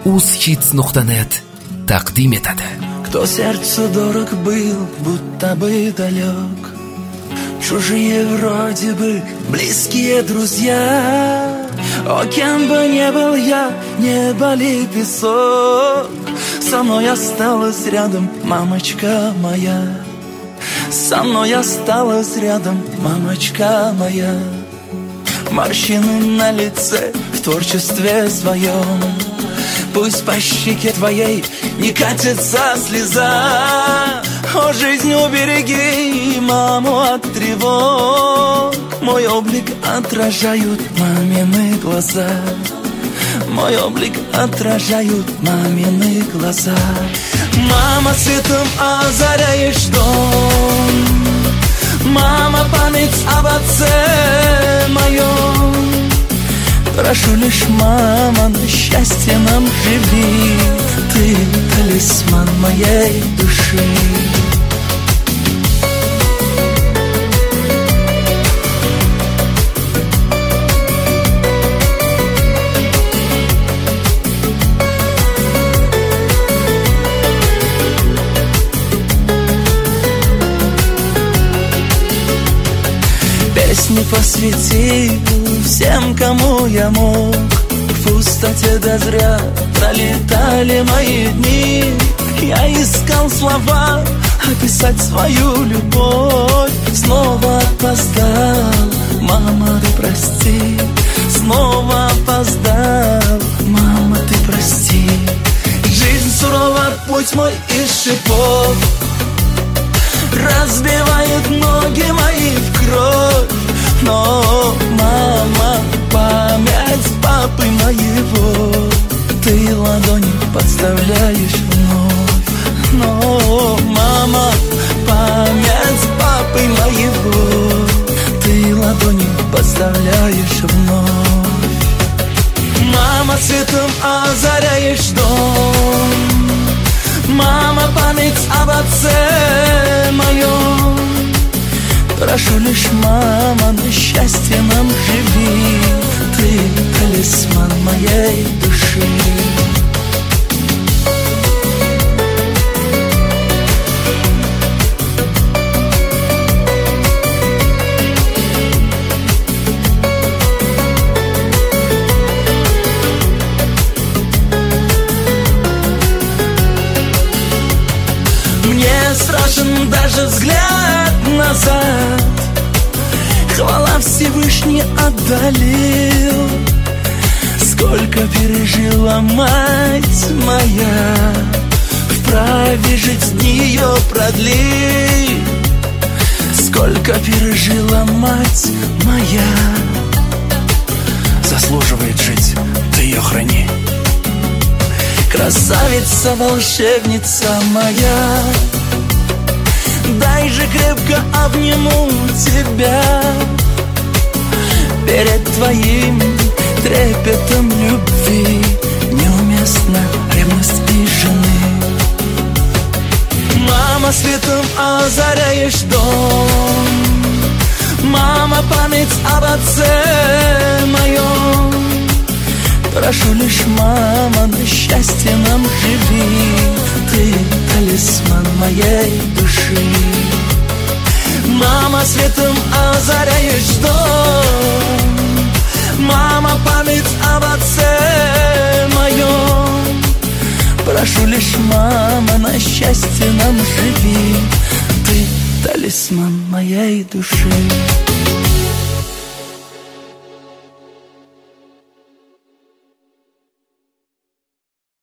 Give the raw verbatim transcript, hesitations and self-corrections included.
uzhits nuqta net taqdim etadi. Кто сердцу дорог был, будто бы далек, чужие вроде бы близкие друзья. О, кем бы не был я, небо ли песок, со мной осталась рядом мамочка моя. Со мной осталась рядом мамочка моя. Морщины на лице в творчестве своем, пусть по щеке твоей не катится слеза. О, жизнь, убереги маму от тревог. Мой облик отражают мамины глаза. Мой облик отражают мамины глаза. Мама, светом озаряешь дом. Мама, память об отце моем. Прошу лишь, мама, на счастье нам живи. Ты талисман моей души. Песни посвятил всем, кому я мог. В пустоте дозря пролетали мои дни. Я искал слова описать свою любовь. Снова опоздал, мама, ты прости. Снова опоздал, мама, ты прости. Жизнь сурова, путь мой из шипов, разбивает ноги мои в кровь. Но, мама, память папы моего ты ладони подставляешь вновь. Но, мама, память папы моего ты ладони подставляешь вновь. Мама, светом озаряешь дом. Мама, память об отце моем. Прошу лишь, мама, на счастье нам живи. Ты талисман моей души. Мне страшен даже взгляд назад. Хвала Всевышний отдалил. Сколько пережила мать моя, вправе жить дни ее продли. Сколько пережила мать моя, заслуживает жить, ты ее храни. Красавица, волшебница моя, дай же крепко обниму тебя. Перед твоим трепетом любви неуместна ревность и жены. Мама, светом озаряешь дом. Мама, память об отце моем. Прошу лишь, мама, на счастье нам живи. Ты талисман моей души. Мама, светом озаряешь дом. Мама, память об отце моем. Прошу лишь, мама, на счастье нам живи. Ты талисман моей души.